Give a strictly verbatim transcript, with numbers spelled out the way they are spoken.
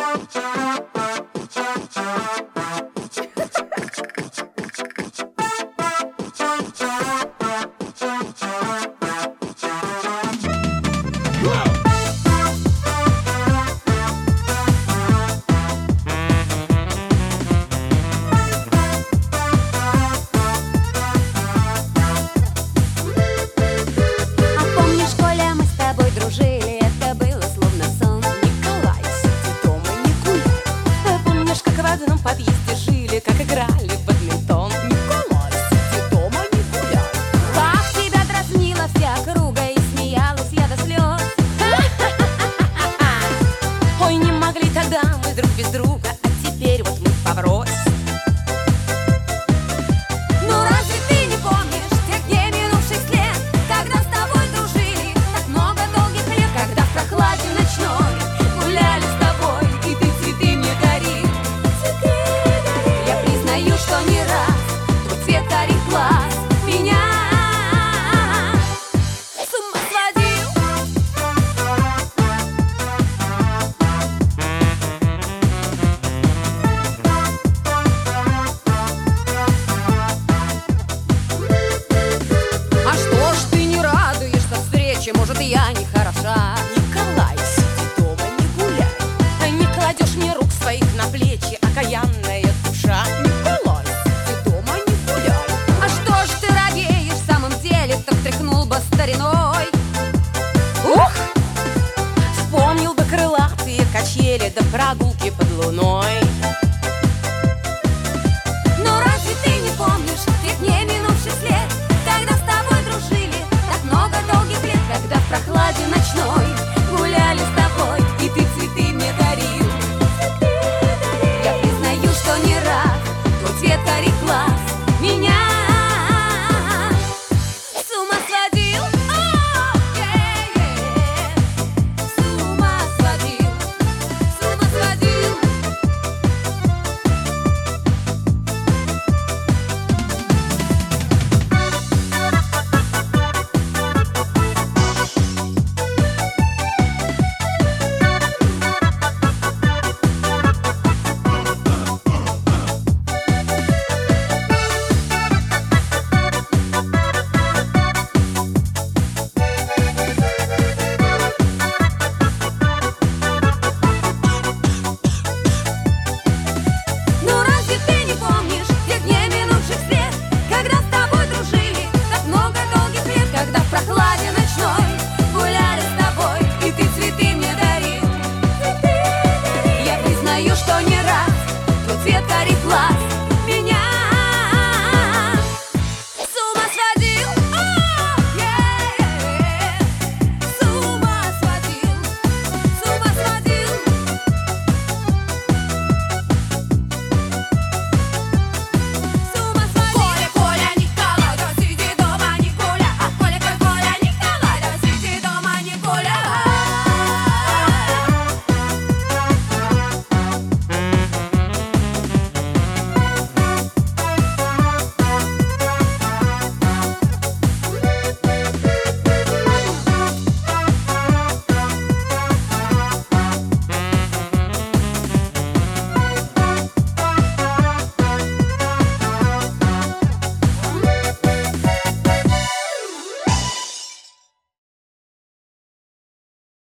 Может, я не хороша. Николай, сиди дома, не гуляй. Не кладешь мне рук своих на плечи, окаянная душа. Николай, сиди дома, не гуляй. А что ж ты робеешь в самом деле? Так тряхнул бы стариной. Ух! Вспомнил бы крылатые качели да прогулки под луной. Но разве ты не помнишь тех дней минувших лет, когда с тобой дружили так много долгих лет, когда в прохладе ночной гуляли с тобой, и ты цветы мне дарил? Я признаю, что не раз твой цвет карих глаз меня с ума сводил. О, yeah, yeah. С ума сводил, с ума сводил. Что не раз твой цвет карих глаз